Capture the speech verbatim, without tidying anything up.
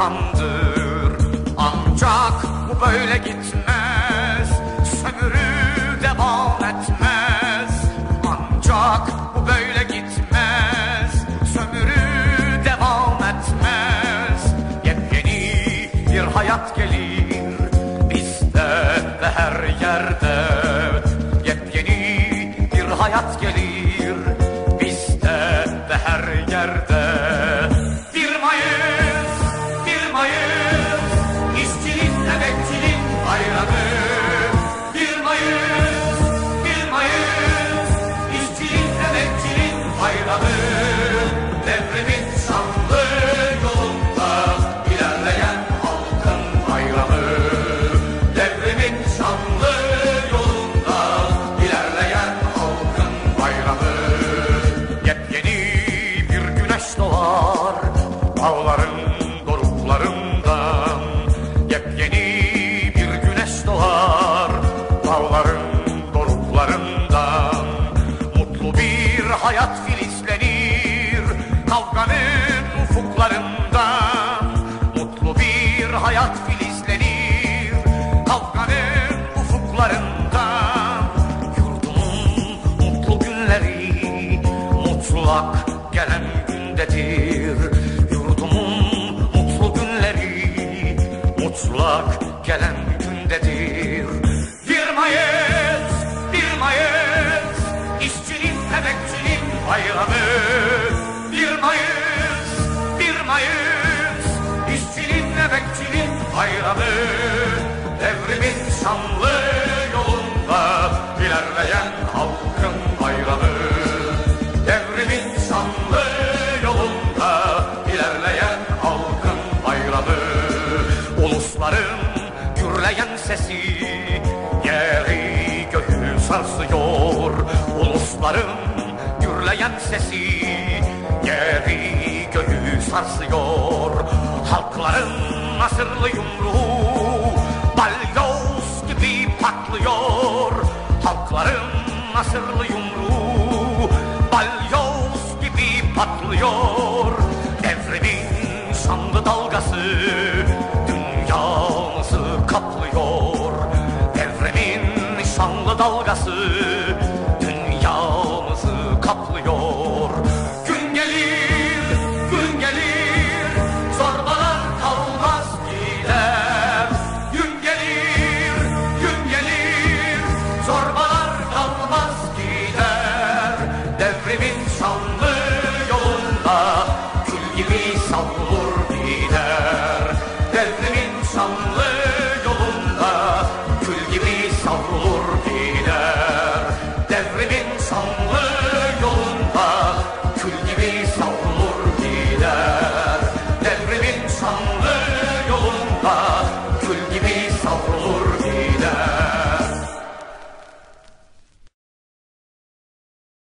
kandır. Ancak bu böyle gitmez, sömürü devam etmez. Ancak bu böyle gitmez, sömürü devam etmez. Yepyeni bir hayat gelir bizde ve her yerde. Yepyeni bir hayat gelir bizde ve her yerde. Bir Mayıs, bir Mayıs, işçinin, emekçinin bayramı. Bir Mayıs, bir Mayıs, işçinin, emekçinin bayramı. Devrimin şanlı yolunda ilerleyen halkın bayramı. Devrimin şanlı yolunda ilerleyen halkın bayramı. Yepyeni bir güneş doğar dağların doruklarından. Yepyeni bir güneş doğar dağların doruklarından. Mutlu bir hayat filizlenir kavganın ufuklarından. Mutlu bir hayat filizlenir kavganın ufuklarından. Yurdumun mutlu günleri mutlak gelen gündedir. Yurdumun mutlu günleri mutlak gelen gündedir. Bir Mayıs, bir Mayıs, işçinin, emekçinin bayramı. Bir Mayıs, bir Mayıs, işçinin, emekçinin bayramı. Devrimin şanlı yolunda ilerleyen halkın bayramı. Devrimin şanlı yolunda ilerleyen halkın bayramı. Ulusların gürleyen sesi yeri göğü sarsıyor. Ulusların gürleyen sesi yeri göğü sarsıyor. Halkların nasırlı yumruğu balyoz gibi patlıyor. Halkların nasırlı yumruğu balyoz gibi patlıyor. Devrimin şanlı dalgası